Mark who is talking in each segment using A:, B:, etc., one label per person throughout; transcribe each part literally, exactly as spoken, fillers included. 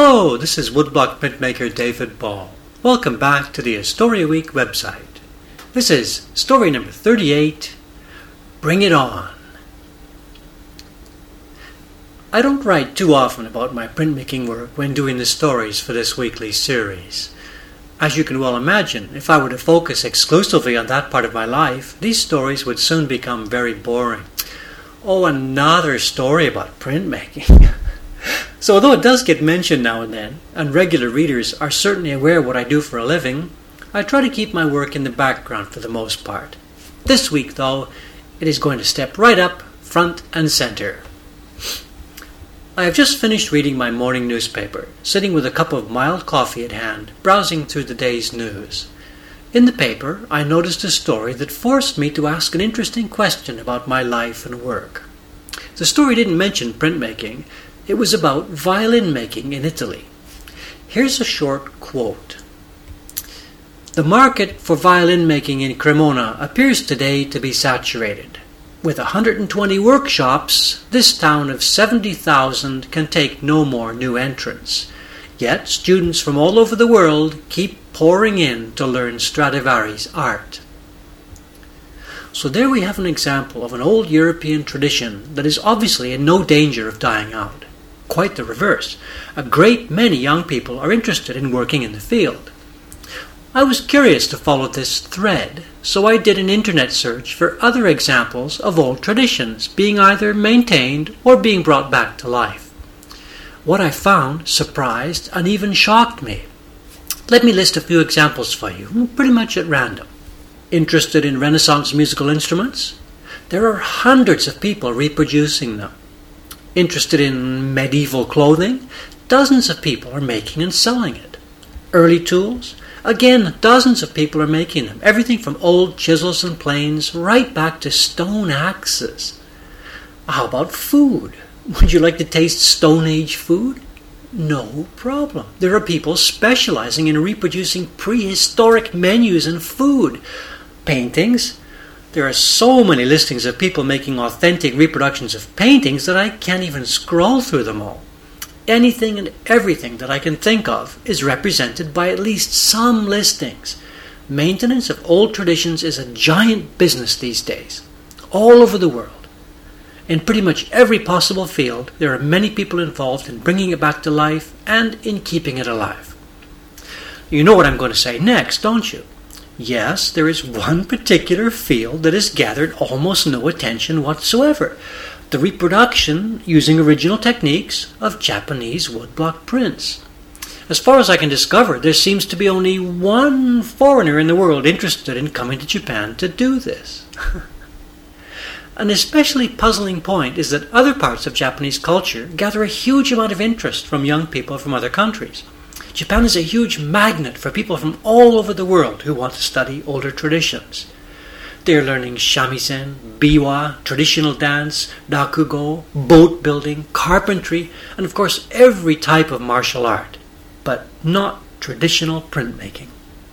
A: Hello, this is Woodblock printmaker David Ball. Welcome back to the Astoria Week website. This is story number thirty-eight, Bring It On. I don't write too often about my printmaking work when doing the stories for this weekly series. As you can well imagine, if I were to focus exclusively on that part of my life, these stories would soon become very boring. Oh, another story about printmaking. So although it does get mentioned now and then, and regular readers are certainly aware of what I do for a living, I try to keep my work in the background for the most part. This week, though, it is going to step right up, front and center. I have just finished reading my morning newspaper, sitting with a cup of mild coffee at hand, browsing through the day's news. In the paper, I noticed a story that forced me to ask an interesting question about my life and work. The story didn't mention printmaking. It was about violin making in Italy. Here's a short quote. The market for violin making in Cremona appears today to be saturated. With one hundred twenty workshops, this town of seventy thousand can take no more new entrants. Yet students from all over the world keep pouring in to learn Stradivari's art. So there we have an example of an old European tradition that is obviously in no danger of dying out. Quite the reverse. A great many young people are interested in working in the field. I was curious to follow this thread, so I did an internet search for other examples of old traditions being either maintained or being brought back to life. What I found surprised and even shocked me. Let me list a few examples for you, pretty much at random. Interested in Renaissance musical instruments? There are hundreds of people reproducing them. Interested in medieval clothing? Dozens of people are making and selling it. Early tools? Again, dozens of people are making them. Everything from old chisels and planes right back to stone axes. How about food? Would you like to taste Stone Age food? No problem. There are people specializing in reproducing prehistoric menus and food. Paintings? There are so many listings of people making authentic reproductions of paintings that I can't even scroll through them all. Anything and everything that I can think of is represented by at least some listings. Maintenance of old traditions is a giant business these days, all over the world. In pretty much every possible field, there are many people involved in bringing it back to life and in keeping it alive. You know what I'm going to say next, don't you? Yes, there is one particular field that has gathered almost no attention whatsoever. The reproduction, using original techniques, of Japanese woodblock prints. As far as I can discover, there seems to be only one foreigner in the world interested in coming to Japan to do this. An especially puzzling point is that other parts of Japanese culture gather a huge amount of interest from young people from other countries. Japan is a huge magnet for people from all over the world who want to study older traditions. They are learning shamisen, biwa, traditional dance, rakugo, boat building, carpentry, and of course every type of martial art, but not traditional printmaking.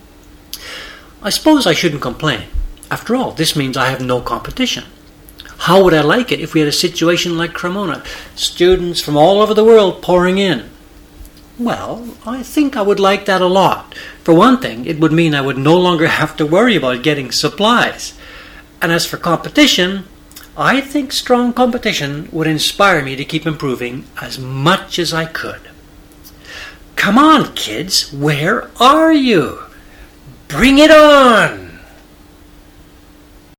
A: I suppose I shouldn't complain. After all, this means I have no competition. How would I like it if we had a situation like Cremona, students from all over the world pouring in? Well, I think I would like that a lot. For one thing, it would mean I would no longer have to worry about getting supplies. And as for competition, I think strong competition would inspire me to keep improving as much as I could. Come on, kids, where are you? Bring it on!